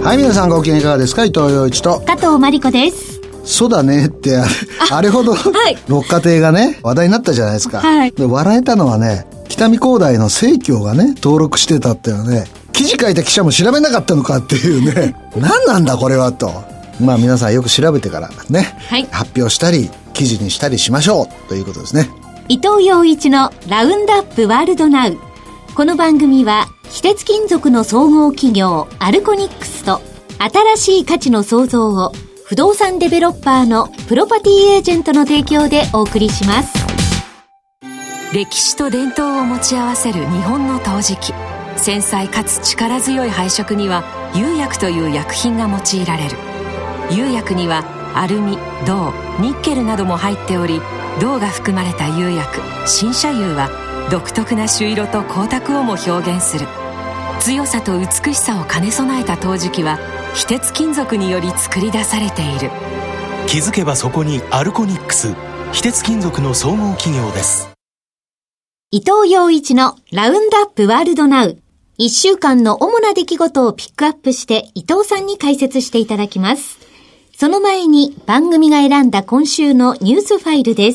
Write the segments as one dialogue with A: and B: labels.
A: はい、皆さんご機嫌いかがですか。伊藤洋一と
B: 加藤真理子です。
A: そうだねってあれほど、はい、六花亭がね話題になったじゃないですか、はい、で笑えたのはね、北見工大の生協がね登録してたっていうのはね、記事書いた記者も調べなかったのかっていうね何なんだこれはと。まあ皆さんよく調べてからね、はい、発表したり記事にしたりしましょうということですね。
B: 伊藤洋一のラウンドアップワールドナウ。この番組は非鉄金属の総合企業アルコニックスと新しい価値の創造を不動産デベロッパーのプロパティエージェントの提供でお送りします。
C: 歴史と伝統を持ち合わせる日本の陶磁器。繊細かつ力強い配色には釉薬という薬品が用いられる。釉薬にはアルミ、銅、ニッケルなども入っており、銅が含まれた釉薬新車釉は独特な朱色と光沢をも表現する。強さと美しさを兼ね備えた陶磁器は非鉄金属により作り出されている。
D: 気づけばそこにアルコニックス、非鉄金属の総合企業です。
B: 伊藤洋一のラウンドアップワールドナウ。1週間の主な出来事をピックアップして伊藤さんに解説していただきます。その前に番組が選んだ今週のニュースファイルです。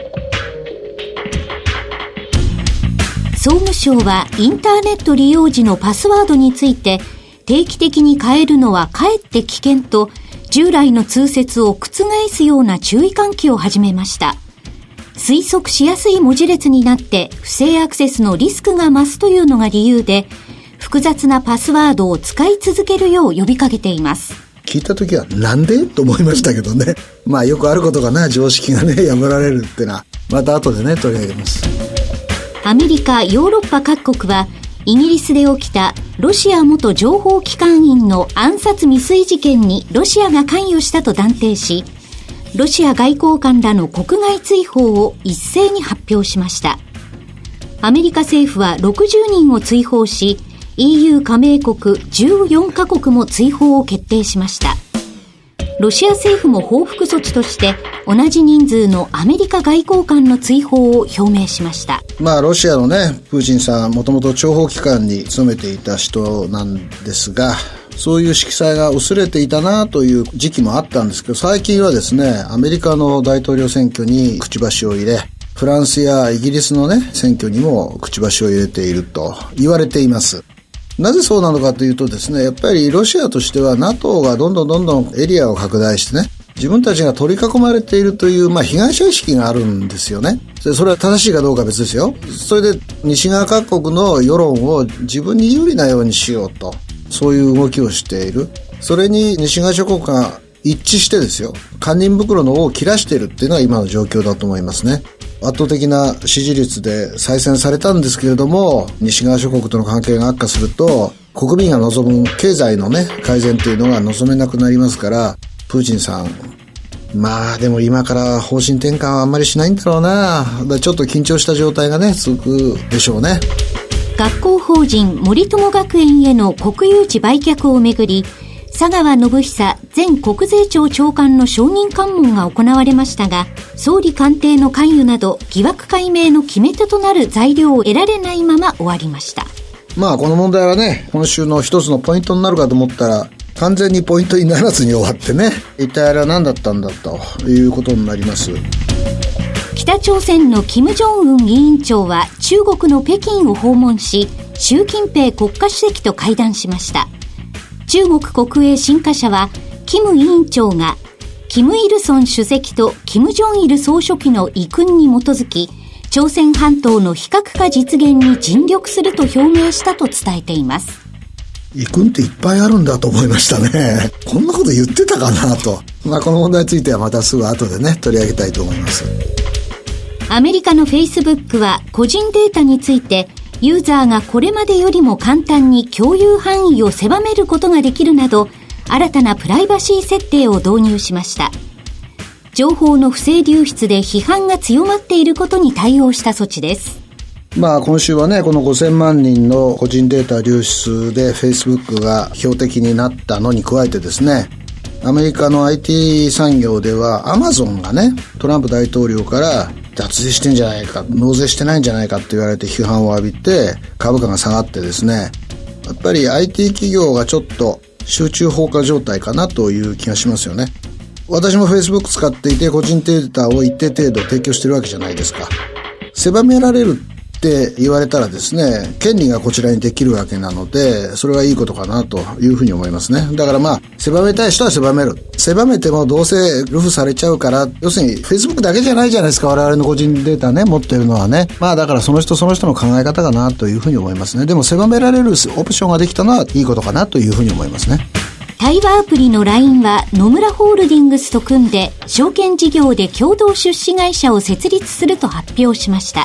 B: 総務省はインターネット利用時のパスワードについて、定期的に変えるのはかえって危険と、従来の通説を覆すような注意喚起を始めました。推測しやすい文字列になって不正アクセスのリスクが増すというのが理由で、複雑なパスワードを使い続けるよう呼びかけています。
A: 聞いた時はなんでと思いましたけどね。まあよくあることがな、常識がね破られるってのはまた後でね取り上げます。
B: アメリカ、ヨーロッパ各国はイギリスで起きたロシア元情報機関員の暗殺未遂事件にロシアが関与したと断定し、ロシア外交官らの国外追放を一斉に発表しました。アメリカ政府は60人を追放し、EU 加盟国14カ国も追放を決定しました。ロシア政府も報復措置として同じ人数のアメリカ外交官の追放を表明しました。
A: まあロシアのね、プーチンさんもともと諜報機関に勤めていた人なんですが、そういう色彩が薄れていたなという時期もあったんですけど、最近はですね、アメリカの大統領選挙に口箸を入れ、フランスやイギリスのね選挙にも口箸を入れていると言われています。なぜそうなのかというとですね、やっぱりロシアとしては NATO がどんどんエリアを拡大してね、自分たちが取り囲まれているという、被害者意識があるんですよね。それは正しいかどうかは別ですよ。それで西側各国の世論を自分に有利なようにしようと、そういう動きをしている。それに西側諸国が一致してですよ、堪忍袋の尾を切らしているっていうのが今の状況だと思いますね。圧倒的な支持率で再選されたんですけれども、西側諸国との関係が悪化すると国民が望む経済のね改善というのが望めなくなりますから、プーチンさんでも今から方針転換はあんまりしないんだろうな。ちょっと緊張した状態がね続くでしょうね。
B: 学校法人森友学園への国有地売却をめぐり、佐川宣久前国税庁長官の証人喚問が行われましたが、総理官邸の関与など疑惑解明の決め手となる材料を得られないまま終わりました。
A: この問題はね、今週の一つのポイントになるかと思ったら完全にポイントにならずに終わってね、一体あれは何だったんだということになります。
B: 北朝鮮の金正恩委員長は中国の北京を訪問し、習近平国家主席と会談しました。中国国営新華社は、キム委員長がキム・イルソン主席とキム・ジョンイル総書記の遺訓に基づき、朝鮮半島の非核化実現に尽力すると表明したと伝えています。
A: 遺訓っていっぱいあるんだと思いましたね。こんなこと言ってたかなと。この問題についてはまたすぐ後でね取り上げたいと思います。
B: アメリカのフェイスブックは個人データについて、ユーザーがこれまでよりも簡単に共有範囲を狭めることができるなど、新たなプライバシー設定を導入しました。情報の不正流出で批判が強まっていることに対応した措置です。
A: 今週はね、この5000万人の個人データ流出で Facebook が標的になったのに加えてですね、アメリカの IT 産業では Amazon がね、トランプ大統領から脱税してんじゃないか、納税してないんじゃないかって言われて批判を浴びて株価が下がってですね、やっぱり IT 企業がちょっと集中放火状態かなという気がしますよね。私も Facebook 使っていて個人データを一定程度提供してるわけじゃないですか。狭められるって言われたらですね、権利がこちらにできるわけなので、それはいいことかなというふうに思いますね。だから狭めたい人は狭める。狭めてもどうせルフされちゃうから、要するに Facebook だけじゃないじゃないですか、我々の個人データね、持ってるのはね。だからその人その人の考え方かなというふうに思いますね。でも狭められるオプションができたのはいいことかなというふうに思いますね。
B: 対話アプリの LINE は野村ホールディングスと組んで証券事業で共同出資会社を設立すると発表しました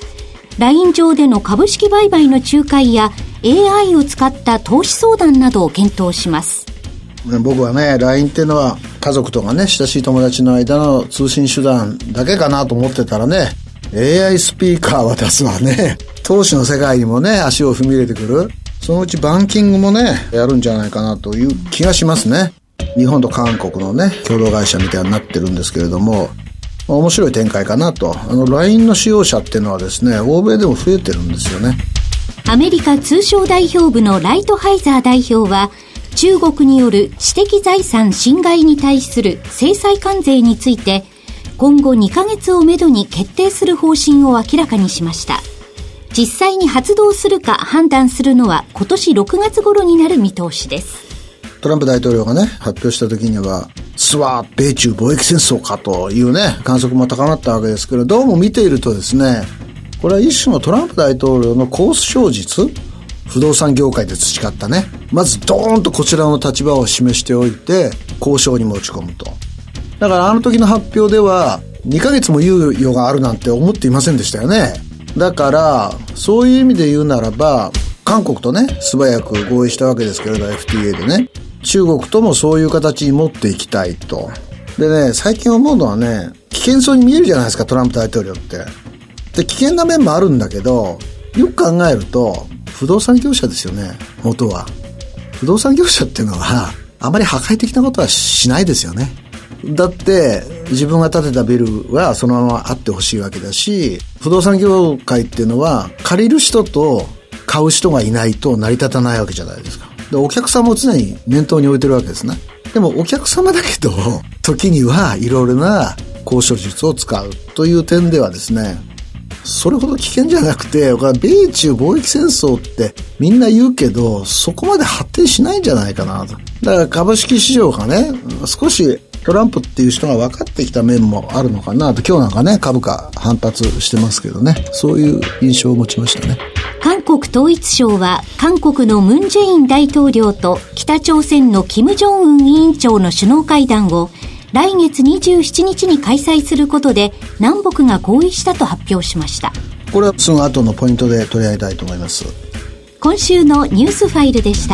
B: 。LINE 上での株式売買の仲介や AI を使った投資相談などを検討します。
A: 僕はね、LINE っていうのは家族とかね、親しい友達の間の通信手段だけかなと思ってたらね、AI スピーカーは出すわね。投資の世界にもね、足を踏み入れてくる。そのうちバンキングもね、やるんじゃないかなという気がしますね。日本と韓国のね、共同会社みたいになってるんですけれども、面白い展開かなと。LINE の使用者っていうのはですね、欧米でも増えてるんですよね。
B: アメリカ通商代表部のライトハイザー代表は、中国による知的財産侵害に対する制裁関税について、今後2ヶ月をめどに決定する方針を明らかにしました。実際に発動するか判断するのは今年6月頃になる見通しです。
A: トランプ大統領がね、発表した時には、米中貿易戦争かというね、観測も高まったわけですけど、どうも見ているとですね、これは一種のトランプ大統領の交渉術、不動産業界で培ったね、まずドーンとこちらの立場を示しておいて、交渉に持ち込むと。だからあの時の発表では、2ヶ月も猶予があるなんて思っていませんでしたよね。だからそういう意味で言うならば、韓国とね素早く合意したわけですけれど FTA でね、中国ともそういう形に持っていきたいと。でね、最近思うのはね、危険そうに見えるじゃないですか、トランプ大統領って。で、危険な面もあるんだけど、よく考えると不動産業者ですよね、元は。不動産業者っていうのはあまり破壊的なことはしないですよね。だって自分が建てたビルはそのままあってほしいわけだし、不動産業界っていうのは借りる人と買う人がいないと成り立たないわけじゃないですか。で、お客様を常に念頭に置いてるわけですね。でもお客様だけど時にはいろいろな交渉術を使うという点ではですね、それほど危険じゃなくて、米中貿易戦争ってみんな言うけど、そこまで発展しないんじゃないかなと。だから株式市場がね、少しトランプっていう人が分かってきた面もあるのかなと。今日なんかね、株価反発してますけどね、そういう印象を持ちましたね。
B: 韓国統一省は韓国のムン・ジェイン大統領と北朝鮮のキム・ジョンウン委員長の首脳会談を来月27日に開催することで南北が合意したと発表しました。
A: これはすぐ後のポイントで取り上げたいと思います。
B: 今週のニュースファイルでした。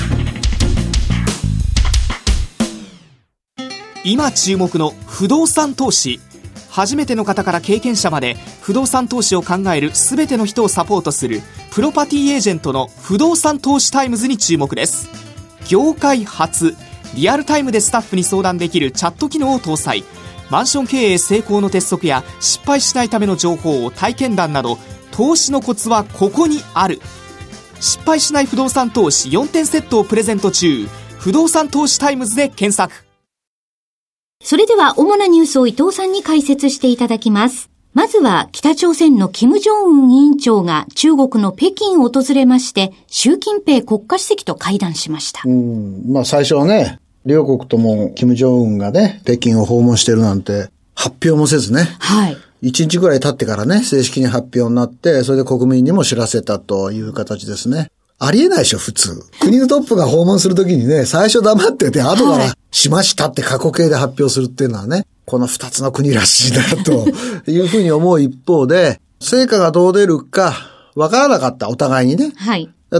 E: 今注目の不動産投資。初めての方から経験者まで不動産投資を考える全ての人をサポートするプロパティエージェントの不動産投資タイムズに注目です。業界初、リアルタイムでスタッフに相談できるチャット機能を搭載。マンション経営成功の鉄則や失敗しないための情報を体験談など、投資のコツはここにある。失敗しない不動産投資4点セットをプレゼント中。不動産投資タイムズで検索。
B: それでは主なニュースを伊藤さんに解説していただきます。まずは北朝鮮のキム・ジョンウン委員長が中国の北京を訪れまして、習近平国家主席と会談しました。
A: 最初はね、両国ともキム・ジョンウンがね、北京を訪問してるなんて発表もせずね。
B: はい。
A: 1日ぐらい経ってからね、正式に発表になって、それで国民にも知らせたという形ですね。ありえないでしょ、普通。国のトップが訪問するときにね、最初黙ってて、後からしましたって過去形で発表するっていうのはね、この2つの国らしいなというふうに思う一方で、成果がどう出るかわからなかった、お互いにね。
B: はい。
A: だって、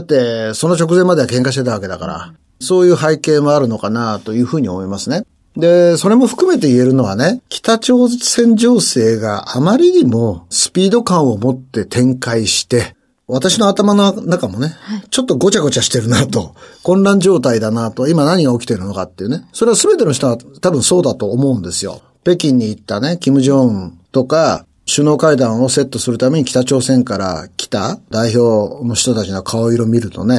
A: その直前までは喧嘩してたわけだから、そういう背景もあるのかなというふうに思いますね。で、それも含めて言えるのはね、北朝鮮情勢があまりにもスピード感を持って展開して、私の頭の中もね、ちょっとごちゃごちゃしてるなと、混乱状態だなと、今何が起きてるのかっていうね、それは全ての人は多分そうだと思うんですよ。北京に行ったね、キム・ジョンウンとか、首脳会談をセットするために北朝鮮から来た代表の人たちの顔色を見るとね、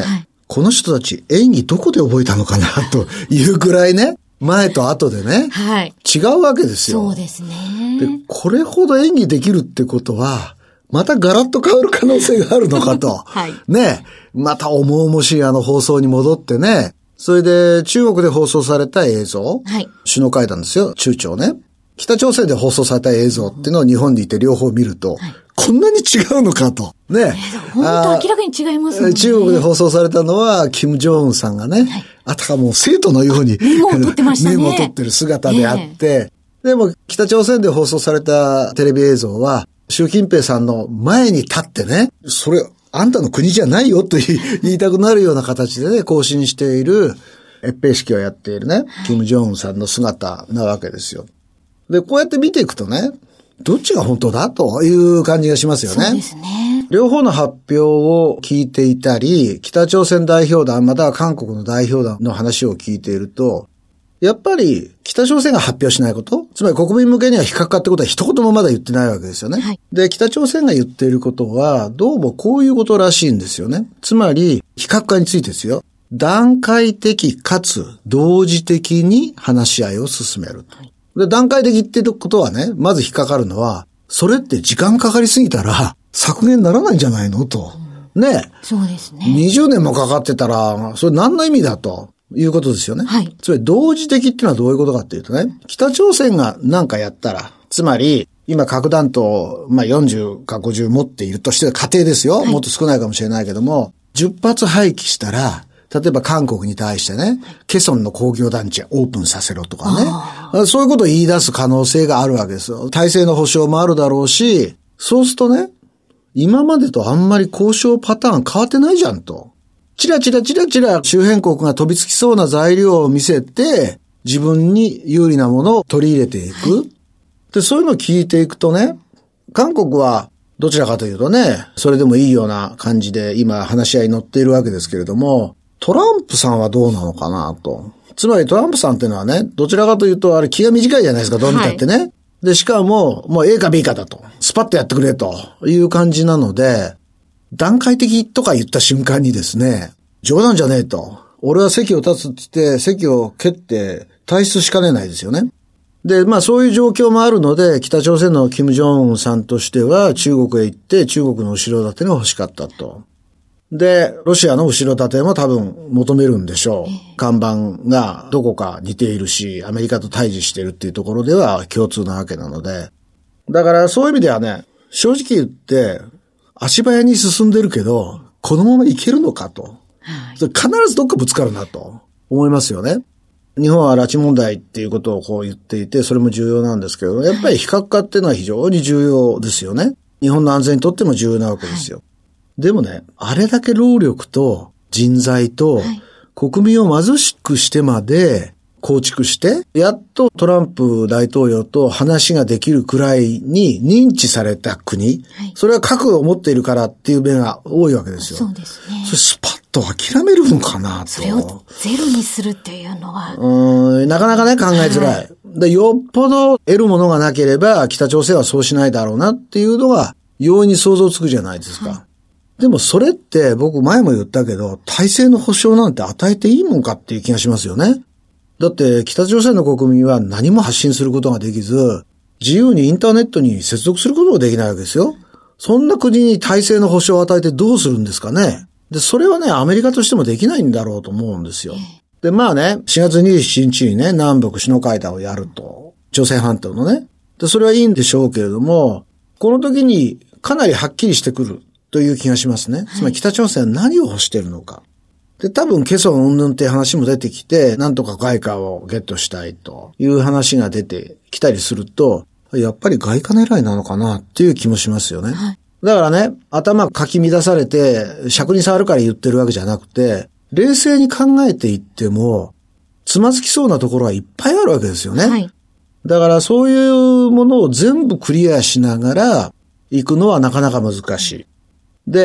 A: この人たち演技どこで覚えたのかなというくらいね、前と後でね、
B: はい。
A: 違うわけですよ。
B: そうですね。
A: で、これほど演技できるってことは、またガラッと変わる可能性があるのかと。
B: はい。
A: ね、また重々しい放送に戻ってね、それで中国で放送された映像、
B: はい。
A: 首脳会談ですよ、中朝ね。北朝鮮で放送された映像っていうのを日本にいて両方見ると、はい、こんなに違うのかと。ね。
B: 本当明らかに違いますね。
A: 中国で放送されたのは、キム・ジョンウンさんがね、はい、あたかも生徒のように
B: メモを取ってましたね。
A: メモを取ってる姿であって、でも北朝鮮で放送されたテレビ映像は、習近平さんの前に立ってね、それ、あんたの国じゃないよと言いたくなるような形でね、行進している、閲兵式をやっているね、キム・ジョンウンさんの姿なわけですよ。で、こうやって見ていくとね、どっちが本当だという感じがしますよね。
B: そうですね。
A: 両方の発表を聞いていたり、北朝鮮代表団、または韓国の代表団の話を聞いていると、やっぱり北朝鮮が発表しないこと、つまり国民向けには非核化ってことは一言もまだ言ってないわけですよね。はい、で、北朝鮮が言っていることは、どうもこういうことらしいんですよね。つまり、非核化についてですよ。段階的かつ同時的に話し合いを進める。はい、で、段階的っていうことはね、まず引っかかるのは、それって時間かかりすぎたら削減ならないんじゃないのと。ね。
B: そうですね。
A: 20年もかかってたら、それ何の意味だということですよね。はい。つまり同時的っていうのはどういうことかっていうとね、北朝鮮が何かやったら、つまり、今核弾頭、40か50持っているとして仮定ですよ。はい、もっと少ないかもしれないけども、10発廃棄したら、例えば韓国に対してね、ケソンの工業団地オープンさせろとかね。そういうことを言い出す可能性があるわけですよ。体制の保障もあるだろうし、そうするとね、今までとあんまり交渉パターン変わってないじゃんと。チラチラ周辺国が飛びつきそうな材料を見せて、自分に有利なものを取り入れていく。で、そういうのを聞いていくとね、韓国はどちらかというとね、それでもいいような感じで今話し合いに乗っているわけですけれども、トランプさんはどうなのかなと。つまりトランプさんっていうのはね、どちらかというとあれ気が短いじゃないですか、どう見たってね。はい、で、しかも、もう A か B かだと。スパッとやってくれという感じなので、段階的とか言った瞬間にですね、冗談じゃねえと。俺は席を立つって言って、席を蹴って退出しかねないですよね。で、そういう状況もあるので、北朝鮮の金正恩さんとしては中国へ行って中国の後ろ盾が欲しかったと。で、ロシアの後ろ盾も多分求めるんでしょう。看板がどこか似ているし、アメリカと対峙しているっていうところでは共通なわけなので。だからそういう意味ではね、正直言って足早に進んでるけど、このままいけるのかと。必ずどっかぶつかるなと思いますよね。日本は拉致問題っていうことをこう言っていて、それも重要なんですけど、やっぱり非核化っていうのは非常に重要ですよね。日本の安全にとっても重要なわけですよ。でもね、あれだけ労力と人材と国民を貧しくしてまで構築して、やっとトランプ大統領と話ができるくらいに認知された国、それは核を持っているからっていう面が多いわけですよ。
B: そうですね。
A: それスパッと諦めるのかなと。
B: それをゼロにするっていうのは。
A: なかなかね、考えづらい。で、よっぽど得るものがなければ北朝鮮はそうしないだろうなっていうのが容易に想像つくじゃないですか。でもそれって僕前も言ったけど、体制の保障なんて与えていいもんかっていう気がしますよね。だって北朝鮮の国民は何も発信することができず、自由にインターネットに接続することができないわけですよ。そんな国に体制の保障を与えてどうするんですかね。で、それはね、アメリカとしてもできないんだろうと思うんですよ。で、4月27日にね、南北首脳会談をやると。朝鮮半島のね。で、それはいいんでしょうけれども、この時にかなりはっきりしてくるという気がしますね。つまり北朝鮮は何を欲しているのか。で、多分ケソン云々って話も出てきて、なんとか外貨をゲットしたいという話が出てきたりすると、やっぱり外貨狙いなのかなっていう気もしますよね。だからね、頭かき乱されて、尺に触るから言ってるわけじゃなくて、冷静に考えていっても、つまずきそうなところはいっぱいあるわけですよね。だからそういうものを全部クリアしながら行くのはなかなか難しい。で、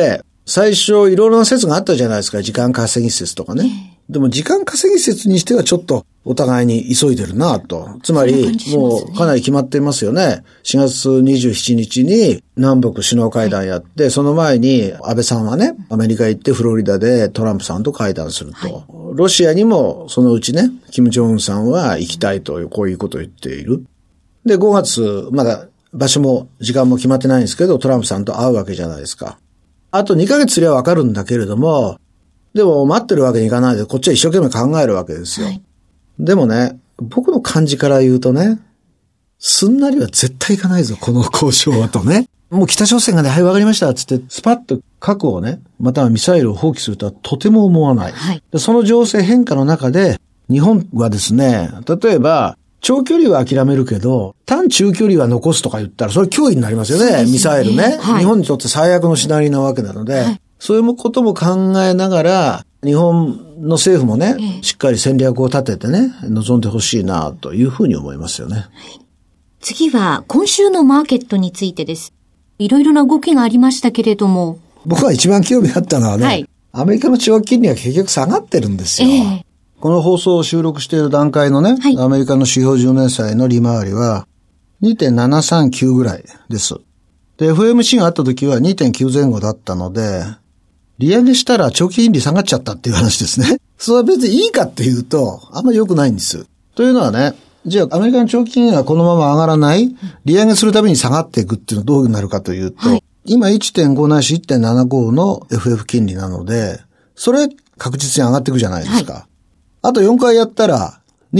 A: 最初いろいろな説があったじゃないですか。時間稼ぎ説とかね。でも時間稼ぎ説にしてはちょっとお互いに急いでるなと。つまり、もうかなり決まっていますよね。4月27日に南北首脳会談やって、その前に安倍さんはね、アメリカ行ってフロリダでトランプさんと会談すると。ロシアにもそのうちね、金正恩さんは行きたいとこういうことを言っている。で、5月、まだ場所も時間も決まってないんですけど、トランプさんと会うわけじゃないですか。あと2ヶ月すりゃわかるんだけれども、でも待ってるわけにいかないで、こっちは一生懸命考えるわけですよ。でもね、僕の感じから言うとね、すんなりは絶対いかないぞ、この交渉はとね。もう北朝鮮がね、はい、わかりました、つって、スパッと核をね、またはミサイルを放棄するとはとても思わない。でその情勢変化の中で、日本はですね、例えば、長距離は諦めるけど、短中距離は残すとか言ったら、それ脅威になりますよね、ミサイルね、日本にとって最悪のシナリオなわけなので、そういうことも考えながら、日本の政府もね、しっかり戦略を立ててね、臨んでほしいなというふうに思いますよね。
B: 次は、今週のマーケットについてです。いろいろな動きがありましたけれども。
A: 僕は一番興味あったのはね、アメリカの長期金利が結局下がってるんですよ。この放送を収録している段階のね、アメリカの指標10年債の利回りは 2.739 ぐらいです。で、FOMC があった時は 2.9 前後だったので、利上げしたら長期金利下がっちゃったっていう話ですね。それは別にいいかっていうと、あんまり良くないんです。というのはね、じゃあアメリカの長期金利がこのまま上がらない、利上げするために下がっていくっていうのはどうなるかというと、今 1.5 ないし 1.75 の FF 金利なので、それ確実に上がっていくじゃないですか。あと4回やったら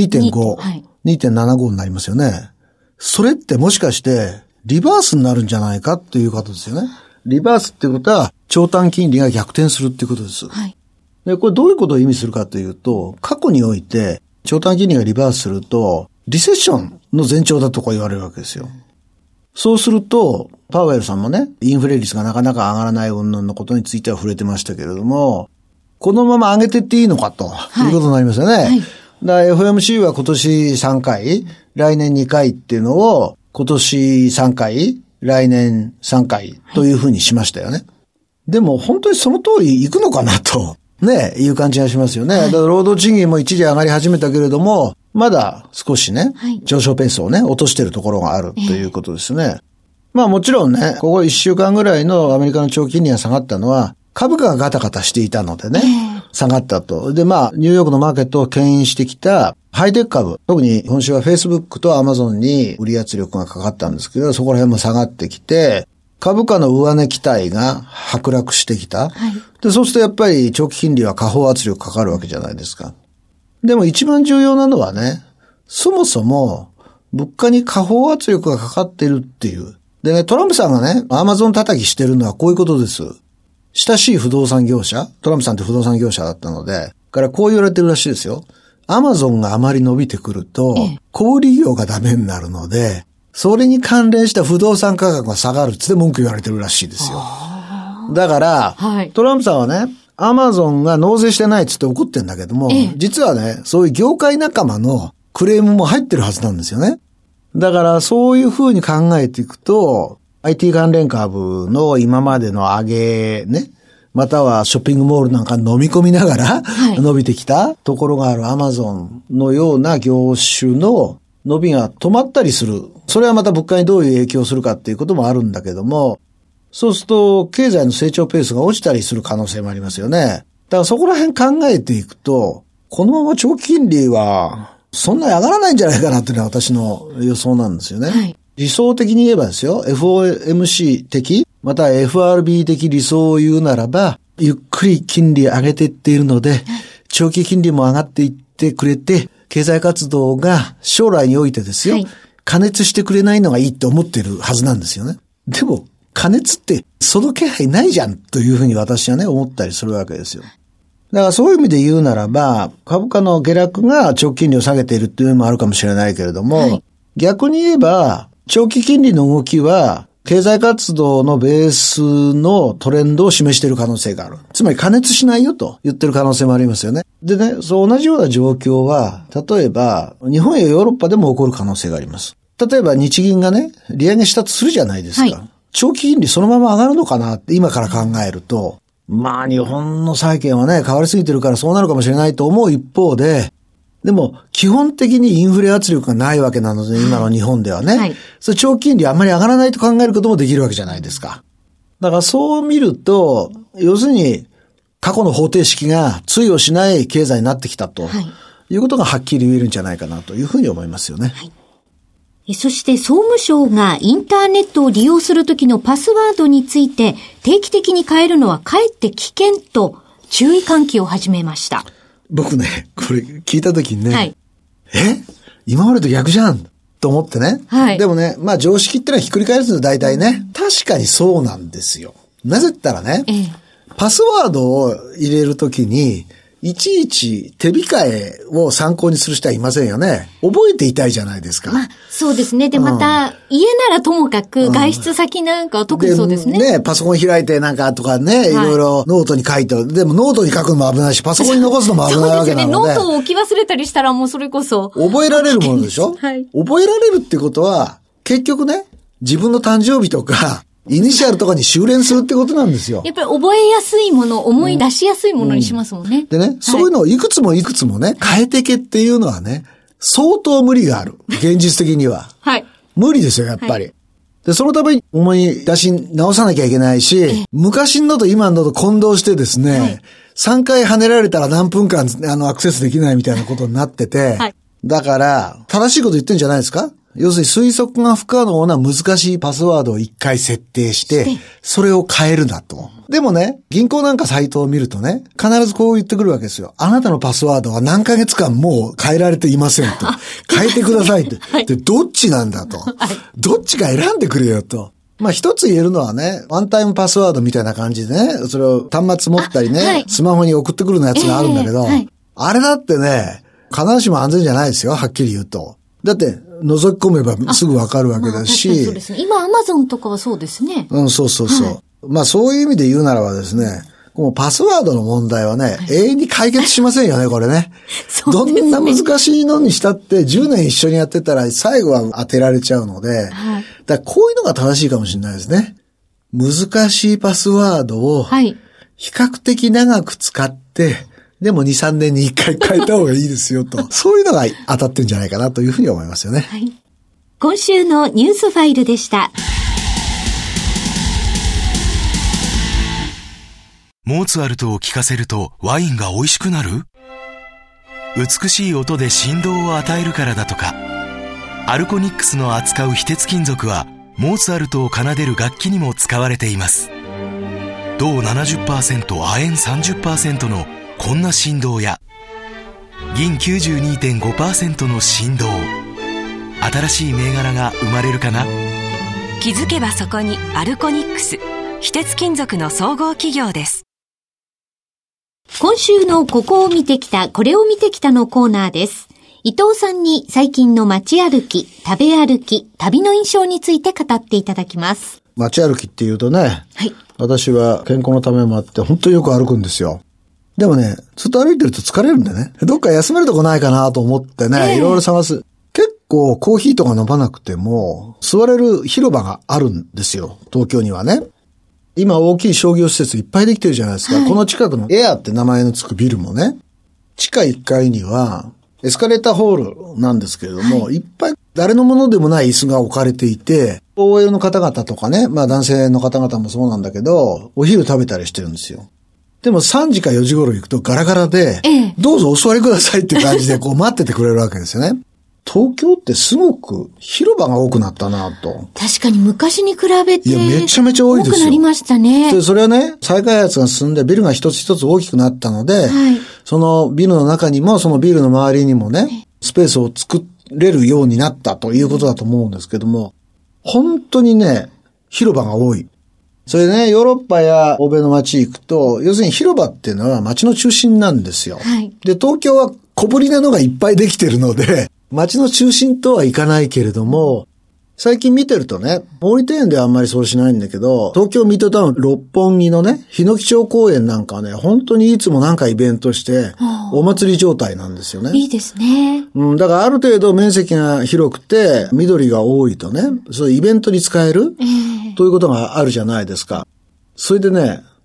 A: 2.5、2.75 になりますよね。それってもしかしてリバースになるんじゃないかっていうことですよね。リバースってことは長短金利が逆転するっていうことです。で、これどういうことを意味するかというと、過去において長短金利がリバースすると、リセッションの前兆だとか言われるわけですよ。そうすると、パウエルさんもね、インフレ率がなかなか上がらない云々のことについては触れてましたけれども、このまま上げてっていいのかと、いうことになりますよね。だから FOMC は今年3回、来年2回っていうのを、今年3回、来年3回というふうにしましたよね。でも本当にその通り行くのかなと、ね、いう感じがしますよね。だから労働賃金も一時上がり始めたけれども、まだ少しね、上昇ペースをね、落としているところがあるということですね。まあもちろんね、ここ1週間ぐらいのアメリカの長期金利が下がったのは、株価がガタガタしていたのでね、下がったと。で、まあ、ニューヨークのマーケットを牽引してきたハイテク株、特に今週は Facebook と Amazon に売り圧力がかかったんですけど、そこら辺も下がってきて、株価の上値期待が剥落してきた。で、そうするとやっぱり長期金利は下方圧力かかるわけじゃないですか。でも一番重要なのはね、そもそも物価に下方圧力がかかってるっていう。でね、トランプさんがね、Amazon 叩きしてるのはこういうことです。親しい不動産業者、トランプさんって不動産業者だったので、からこう言われてるらしいですよ。アマゾンがあまり伸びてくると、小売業がダメになるので、それに関連した不動産価格が下がるって文句言われてるらしいですよ。だから、トランプさんはね、アマゾンが納税してないっつって怒ってんだけども、実はね、そういう業界仲間のクレームも入ってるはずなんですよね。だからそういう風に考えていくと、IT 関連株の今までの上げね、またはショッピングモールなんか飲み込みながら、伸びてきたところがあるアマゾンのような業種の伸びが止まったりする。それはまた物価にどういう影響をするかっていうこともあるんだけども、そうすると経済の成長ペースが落ちたりする可能性もありますよね。だからそこら辺考えていくと、このまま長期金利はそんなに上がらないんじゃないかなっていうのは私の予想なんですよね。理想的に言えばですよ、FOMC 的、または FRB 的理想を言うならば、ゆっくり金利上げていっているので、長期金利も上がっていってくれて、経済活動が将来においてですよ、加熱してくれないのがいいって思っているはずなんですよね。でも、加熱ってその気配ないじゃんというふうに私はね、思ったりするわけですよ。だからそういう意味で言うならば、株価の下落が長期金利を下げているっていうのもあるかもしれないけれども、逆に言えば、長期金利の動きは、経済活動のベースのトレンドを示している可能性がある。つまり加熱しないよと言ってる可能性もありますよね。でね、そう同じような状況は、例えば、日本やヨーロッパでも起こる可能性があります。例えば日銀がね、利上げしたとするじゃないですか。長期金利そのまま上がるのかなって今から考えると、 まあ日本の債券はね、変わりすぎてるからそうなるかもしれないと思う一方で、でも基本的にインフレ圧力がないわけなので、今の日本ではね、はい、それ長期金利あんまり上がらないと考えることもできるわけじゃないですか。だからそう見ると、要するに過去の方程式が通用しない経済になってきたと、いうことがはっきり言えるんじゃないかなというふうに思いますよね。はい、
B: そして総務省がインターネットを利用するときのパスワードについて定期的に変えるのはかえって危険と注意喚起を始めました。
A: 僕ね、これ聞いたときにね、はい、今までと逆じゃんと思ってね。はい、でもね、まあ常識ってのはひっくり返るんですよ、大体ね。確かにそうなんですよ。なぜって言ったらね、パスワードを入れるときに、いちいち手控えを参考にする人はいませんよね。覚えていたいじゃないですか。
B: まあ、そうですね。で、また、家ならともかく、外出先なんかは特にそうですね。
A: ね、パソコン開いてなんかとかね、いろいろノートに書いて、でもノートに書くのも危ないし、パソコンに残すのも危ないわけなので。
B: そうですね。ノートを置き忘れたりしたらもうそれこそ。
A: 覚えられるものでしょ？はい。覚えられるってことは、結局ね、自分の誕生日とか、イニシャルとかに修練するってことなんですよ。
B: やっぱり覚えやすいもの、思い出しやすいものにしますもんね。
A: でね、そういうのをいくつもいくつもね、変えてけっていうのはね、相当無理がある。現実的には。はい。無理ですよ、やっぱり。はい、で、そのために思い出し直さなきゃいけないし、昔のと今のと混同してですね、はい、3回跳ねられたら何分間アクセスできないみたいなことになってて、はい、だから、正しいこと言ってんじゃないですか？要するに推測が不可能な難しいパスワードを1回設定して、それを変えるなと。でもね、銀行なんかサイトを見るとね、必ずこう言ってくるわけですよ。あなたのパスワードは何ヶ月間もう変えられていませんと。変えてくださいって。はい、で、どっちなんだと。はい、どっちか選んでくれよと。まあ一つ言えるのはね、ワンタイムパスワードみたいな感じでね、それを端末持ったりね、はい、スマホに送ってくるのやつがあるんだけど、はい、あれだってね、必ずしも安全じゃないですよ、はっきり言うと。だって、覗き込めばすぐわかるわけだし。
B: まあ、そうですね。今、アマゾンとかはそうですね。
A: うん、そうそうそう。はい、まあ、そういう意味で言うならばですね、もうパスワードの問題はね、永遠に解決しませんよね、これね。そうですね。どんな難しいのにしたって10年一緒にやってたら最後は当てられちゃうので、はい、だからこういうのが正しいかもしれないですね。難しいパスワードを、比較的長く使って、でも2、3年に1回変えた方がいいですよと。そういうのが当たってるんじゃないかなというふうに思いますよね。はい。
B: 今週のニュースファイルでした。
D: モーツァルトを聴かせるとワインが美味しくなる？美しい音で振動を与えるからだとか。アルコニックスの扱う非鉄金属はモーツァルトを奏でる楽器にも使われています。銅 70%、亜鉛 30% のこんな振動や銀 92.5% の振動、新しい銘柄が生まれるかな。
C: 気づけばそこにアルコニックス、非鉄金属の総合企業です。
B: 今週のここを見てきた、これを見てきたのコーナーです。伊藤さんに最近の街歩き、食べ歩き、旅の印象について語っていただきます。
A: 街歩きっていうとね、はい、私は健康のためもあって本当によく歩くんですよ。でもね、ずっと歩いてると疲れるんでね。どっか休めるとこないかなと思ってね、いろいろ探す。結構コーヒーとか飲まなくても、座れる広場があるんですよ。東京にはね。今大きい商業施設いっぱいできてるじゃないですか。はい、この近くのエアって名前のつくビルもね、地下1階にはエスカレーターホールなんですけれども、はい、いっぱい誰のものでもない椅子が置かれていて、OL の方々とかね、まあ男性の方々もそうなんだけど、お昼食べたりしてるんですよ。でも3時か4時頃行くとガラガラで、どうぞお座りくださいって感じでこう待っててくれるわけですよね。東京ってすごく広場が多くなったなと。
B: 確かに昔に比べて。
A: いや、めちゃめちゃ多いですよ。
B: 多くなりましたね。
A: で、それはね、再開発が進んでビルが一つ一つ大きくなったので、はい、そのビルの中にもそのビルの周りにもね、スペースを作れるようになったということだと思うんですけども、本当にね、広場が多い。それでね、ヨーロッパや欧米の街行くと、要するに広場っていうのは街の中心なんですよ。はい、で、東京は小ぶりなのがいっぱいできてるので、街の中心とはいかないけれども、最近見てるとね、毛利庭園ではあんまりそうしないんだけど、東京ミッドタウン六本木のね、日野基調公園なんかはね、本当にいつもなんかイベントして、お祭り状態なんですよね。
B: いいですね。
A: うん、だからある程度面積が広くて、緑が多いとね、そういうイベントに使える、ということがあるじゃないですか。それでね、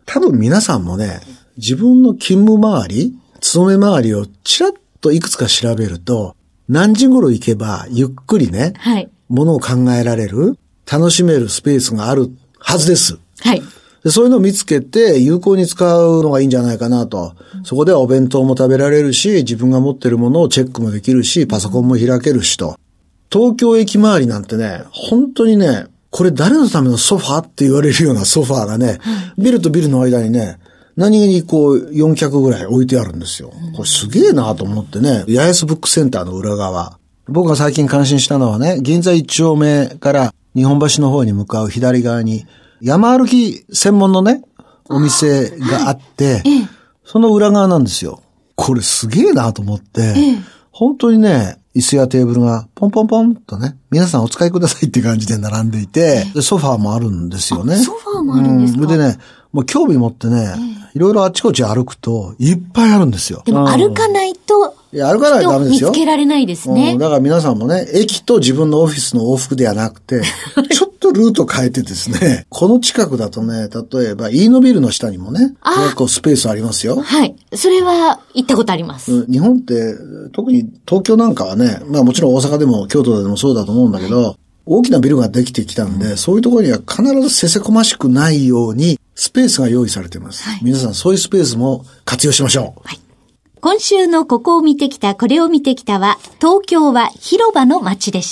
A: 多分皆さんもね、自分の勤務周り、勤め周りをちらっといくつか調べると、何時頃行けばゆっくりね、
B: はい。
A: ものを考えられる、楽しめるスペースがあるはずです。
B: はい。
A: でそういうのを見つけて有効に使うのがいいんじゃないかなと。そこではお弁当も食べられるし、自分が持ってるものをチェックもできるし、パソコンも開けるしと。東京駅周りなんてね、本当にね、これ誰のためのソファーって言われるようなソファーがね、ビルとビルの間にね、何気にこう4脚ぐらい置いてあるんですよ。これすげえなと思ってね、八重洲ブックセンターの裏側。僕が最近感心したのはね、銀座1丁目から日本橋の方に向かう左側に、山歩き専門のね、お店があって、その裏側なんですよ。これすげえなと思って、本当にね、椅子やテーブルがポンポンポンとね、皆さんお使いくださいって感じで並んでいて、でソファーもあるんですよね。
B: ソファーもあるんですか？
A: でね、もう興味持ってね、いろいろあっちこっち歩くといっぱいあるんですよ。
B: でも歩かないと、
A: いや、歩かないとダメですよ。
B: 見つけられないですね。
A: だから皆さんもね、駅と自分のオフィスの往復ではなくて、ちょっとルート変えてですね、この近くだとね、例えば、飯野ビルの下にもね、結構スペースありますよ。
B: はい。それは行ったことあります。
A: 日本って、特に東京なんかはね、まあもちろん大阪でも京都でもそうだと思うんだけど、大きなビルができてきたんで、そういうところには必ずせせこましくないように、スペースが用意されています。皆さんそういうスペースも活用しましょう。
B: はい。今週のここを見てきた、これを見てきたは、東京は広場の街でした。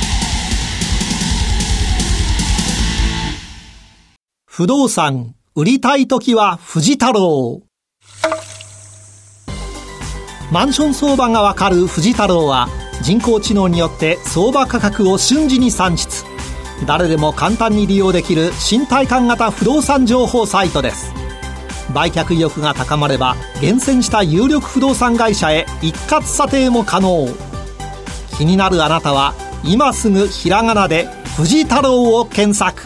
F: 不動産、売りたいときは藤太郎。マンション相場がわかる藤太郎は、人工知能によって相場価格を瞬時に算出。誰でも簡単に利用できる新体感型不動産情報サイトです。売却意欲が高まれば厳選した有力不動産会社へ一括査定も可能。気になるあなたは今すぐひらがなで藤太郎を検索。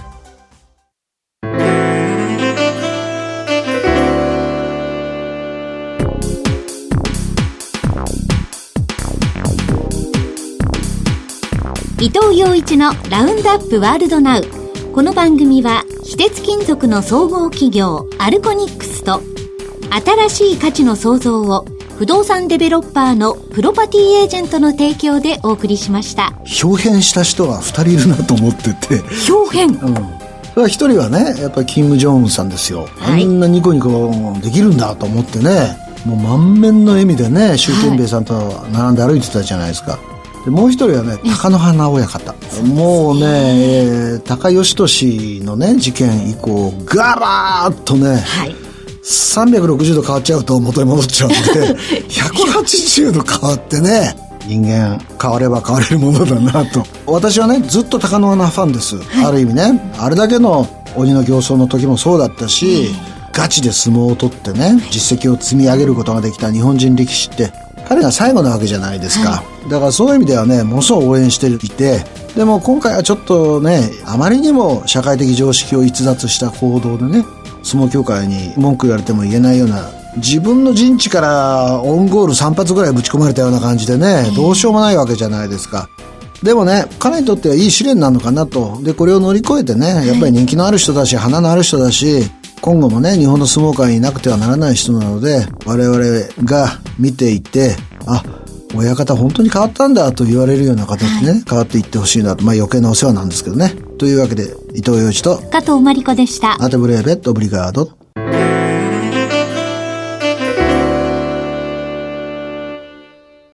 B: 伊藤洋一のラウンドアップワールドナウ。この番組は非鉄金属の総合企業アルコニックスと新しい価値の創造を不動産デベロッパーのプロパティエージェントの提供でお送りしました。
A: 表変した人が2人いるなと思ってて。
B: 表変、
A: それは一人はね、やっぱりキム・ジョンウンさんですよ、はい、あんなニコニコできるんだと思ってね、もう満面の笑みでね、習近平さんと並んで歩いてたじゃないですか。でもう一人はね、貴乃花親方。もうね、高義俊のね、事件以降、ガラーッとね、はい、360度変わっちゃうと元に戻っちゃうんで、180度変わってね、人間変われば変われるものだなと。私はね、ずっと貴乃花ファンです。はい、ある意味ね、あれだけの鬼の形相の時もそうだったし、ガチで相撲を取ってね、実績を積み上げることができた日本人力士って、彼が最後なわけじゃないですか、はい、だからそういう意味ではね、ものすごく応援していて、でも今回はちょっとね、あまりにも社会的常識を逸脱した行動でね、相撲協会に文句言われても言えないような、自分の陣地からオウンゴール3発ぐらいぶち込まれたような感じでね、どうしようもないわけじゃないですか。でもね、彼にとってはいい試練なのかなと。で、これを乗り越えてね、やっぱり人気のある人だし、花のある人だし、今後もね、日本の相撲界になくてはならない人なので、我々が見ていて、あ、親方本当に変わったんだと言われるような形でね、変わっていってほしいなと。まあ余計なお世話なんですけどね。というわけで、伊藤洋一と
B: 加藤真理子でした。
A: アテブレーベットオブリガード。